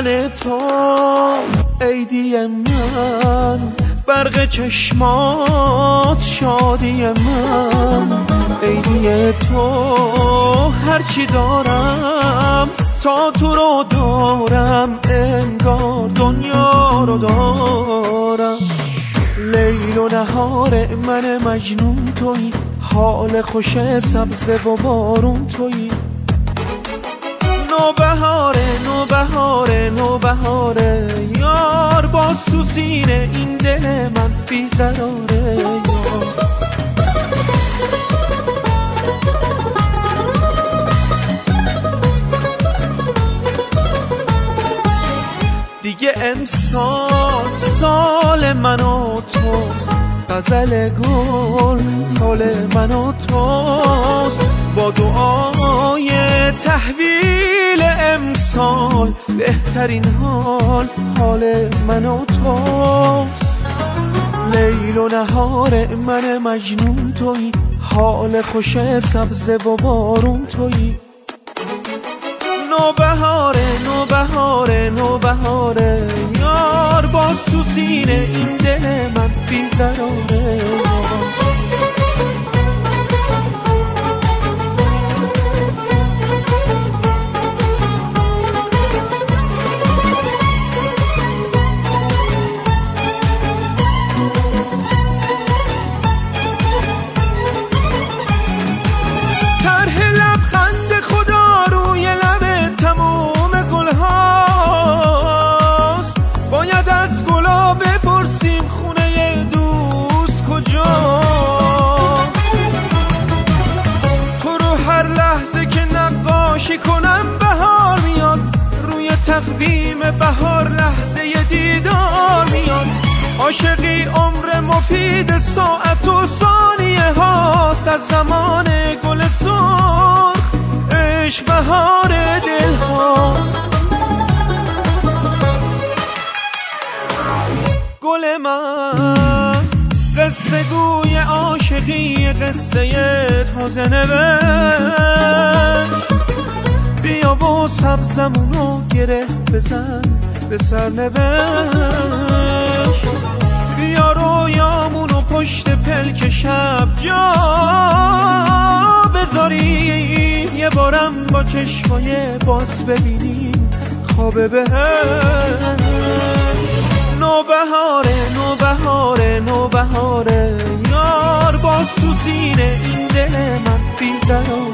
دیدن تو عیدی من، برق چشمات شادی من، عیدی تو هرچی دارم تا تو رو دارم، انگار دنیا رو دارم. لیل و نهار من مجنون تویی، حال خوش سبز و بارون تویی. نوبهاره نوبهاره نوبهاره یار، باز تو سینه این دل من بیقراره یار. دیگه امسال سال من و توست، غزل گل حال من و توست. با دعای تحویل امسال بهترین حال من و توست. لیل و نهار من مجنون تویی، حال خوش سبز و بارون تویی. نوبهاره نوبهاره نوبهاره یار، باز تو سینه این دل من بیقراره یار. طرح لبخند خدا روی لب تموم گلهاست، باید از گلا بپرسیم خونه دوست کجاست. تو رو هر لحظه که نقاشی کنم بهار میاد، روی تقویم بهار لحظه دیدار میاد. عاشقی عمر مفید ساعت و ثانیه هاست، از زمان گل سرخ عشق بهار دل هاست. گل من قصه گوی عاشقی، قصه تازه نوشت. بیا و سبزمونو گره بزن به سرنوشت. بیا رویامونو پشت پلک شب جا بذاریم، یه بارم با چشمای باز ببینیم خواب بهشت. نوبهاره نوبهاره نوبهاره یار، باز تو سینه این دل من بیقراره.